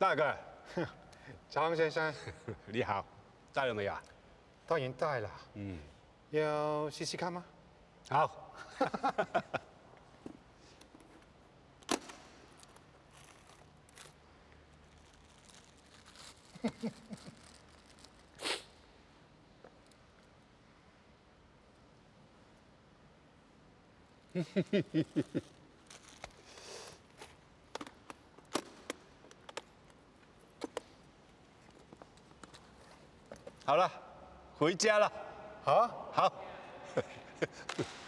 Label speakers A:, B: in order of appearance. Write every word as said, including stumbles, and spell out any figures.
A: 大哥，
B: 张先生，
A: 你好，带了没有啊？
B: 当然带了。
A: 嗯，
B: 要试试看吗？
A: 好。好了，回家了。
B: 好，
A: 好。